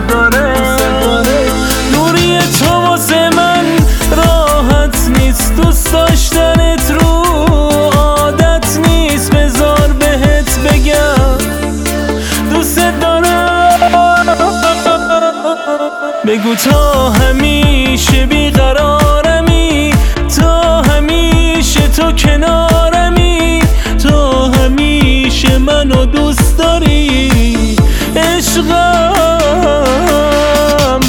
داره. دوری تو واسه من راحت نیست، دوست داشتنت رو عادت نیست. بذار بهت بگم دوست دارم. بگو تا همیشه بیقرارمی، تا همیشه تو کنارمی، تا همیشه منو دوست داری عشقم.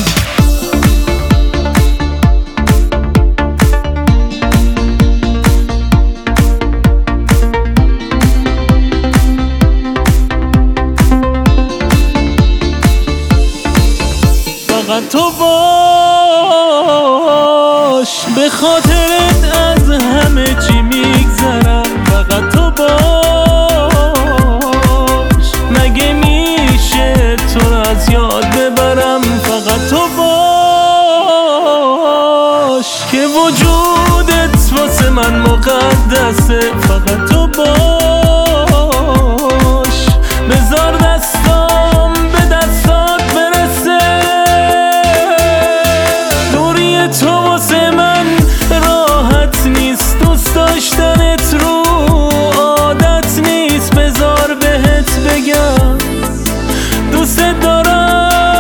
فقط تو باش، به خاطرت از همه چی میگذرم. فقط تو باش، مگه میشه تو رو از یاد ببرم. فقط تو باش که وجودت واسه من مقدسه. فقط تو باش، بذار دستام به دستات برسه. دوری تو واسه من راحت نیست، دوست داشتنت رو عادت نیست. بذار بهت بگم دوست دارم.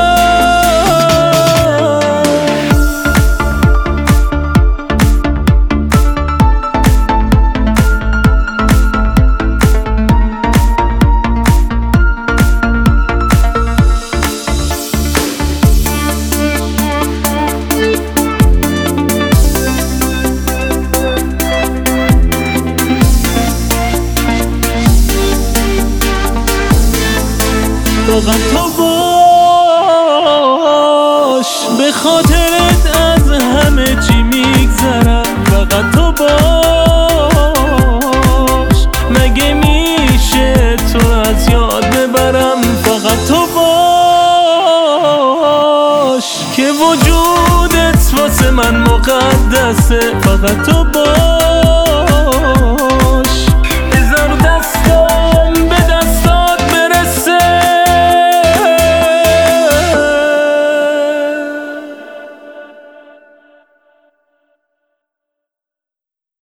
فقط تو باش، به خاطرت از همه چی میگذرم. فقط تو باش، مگه میشه تو از یاد ببرم. فقط تو باش که وجودت واسه من مقدسه. فقط تو باش.